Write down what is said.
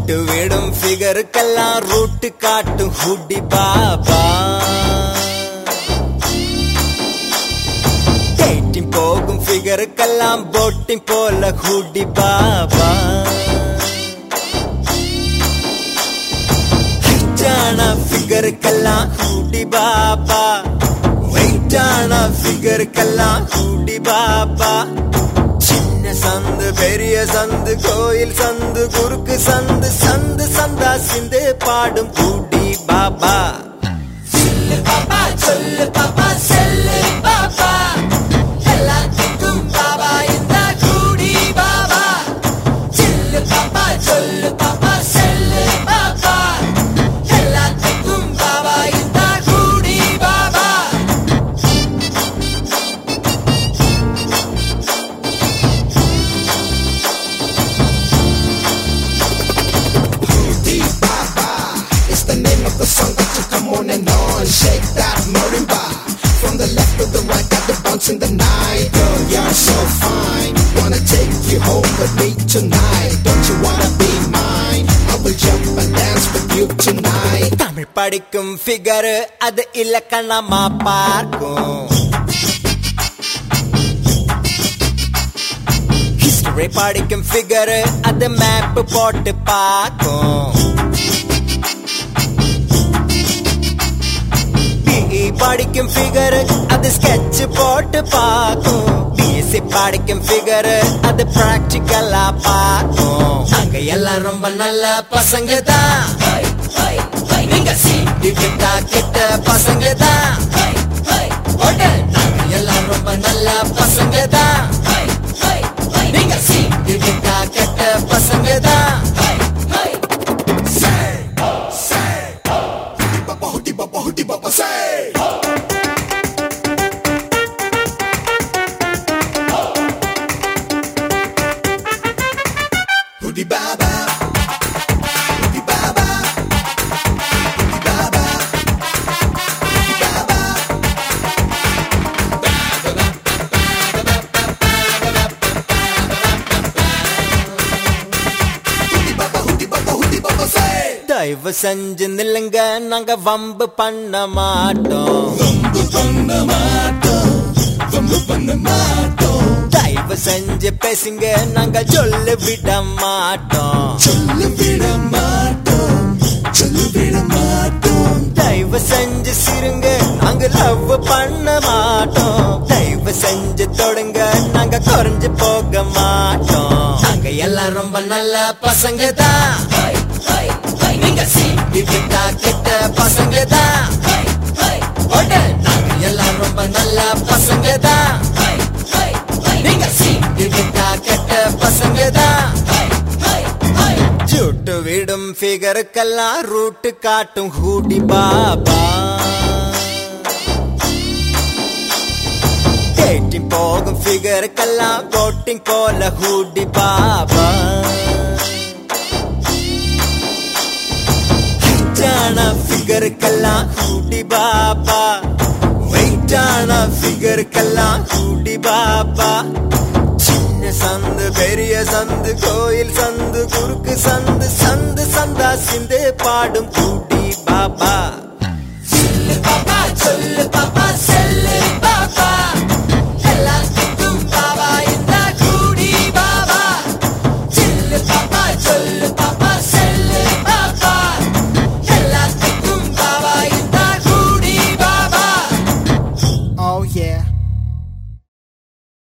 ஜூட்டு விடும் ஃபிகருக்கெல்லாம் ரூட்டு காட்டும் ஹுடி பாபா. டேட்டிங் போகும் ஃபிகருக்கெல்லாம் போட்டிங் போல ஹுடி பாபா. ஹைட்டான ஃபிகருக்கெல்லாம் ஹுடி பாபா. வெயிட்டான ஃபிகருக்கெல்லாம் ஹுடி பாபா. சின்ன சந்து பெரிய சந்து கோயில் சந்து குறுக்கு சந்து சந்து சந்தா சிந்து பாடும் ஹுடி பாபா. சில்லு பாப்பா சொல்லு பாப்பா செல்லு பாப்பா எல்லாத்துக்கும் பாபா இந்த ஹுடி பாபா. சில்லு பாப்பா சொல்லு பாப்பா செல்லு பாப்பா எல்லாத்துக்கும் பாபா இந்த Hudi Baba. Hudi Baba is the name of the song that you come on and on. Shake that marimba from the left to the right, got the bounce in the night. Girl, you're so fine. Wanna take you home with me tonight? Don't you wanna be mine? I will jump and dance with you tonight. Tamil படிக்கும் figure அது இலக்கணமா பார்க்கும். History படிக்கும் figure அது map போட்டு பார்க்கும். BE படிக்கும் figure அது sketch போட்டு பார்க்கும். பிஎஸ்சி படிக்கும் ஃபிகர் அது பிராக்டிக்கலா பார்க்கும். அங்க எல்லாம் ரொம்ப நல்ல பசங்க தான். நீங்க சீட்டு கிட்டா கிட்ட பசங்க தான். நாங்க எல்லாம் ரொம்ப நல்ல பசங்க தான். நீங்க சீட்டு கிட்டா கிட்ட பசங்க தான். Hudi Baba, Hudi Baba, say. Hudi Baba, Hudi Baba, Hudi Baba, Hudi Baba. Hudi Baba, Hudi Baba, Hudi Baba, say. தயவு செஞ்சு நில்லுங்க, நாங்க வம்பு பண்ண மாட்டோம். Vambu panna maatom, vambu panna maatom. தயவு செஞ்சு பேசுங்க, நாங்க சொல்ல விட மாட்டோம். Chollu vida maatom, chollu vida maatom. தயவு செஞ்சு சிறுங்க, நாங்க லவ் பண்ண மாட்டோம். தயவு செஞ்சு தொடுங்க, நாங்க குறைஞ்சு போக மாட்டோம். நாங்க எல்லாம் ரொம்ப நல்ல பசங்க தான். நீங்க சீட்டு கிட்டா கிட்ட பசங்க தான். நாங்க எல்லாம் ரொம்ப நல்ல பசங்க தான். நீங்க சீட்டு கிட்டா கிட்ட பசங்க தான். ஜூட்டு விடும் ஃபிகருக்கெல்லாம் ரூட்டு காட்டும் ஹுடி பாபா. டேட்டிங் போகும் ஃபிகருக்கெல்லாம் போட்டிங் போல ஹுடி பாபா. ஹைட்டான ஃபிகருக்கெல்லாம் ஹுடி பாபா. வெயிட்டான ஃபிகருக்கெல்லாம் ஹுடி பாபா. சின்ன சந்து பெரிய சந்து கோயில் சந்து குறுக்கு சந்து சந்து சந்தா சிந்து பாடும் ஹுடி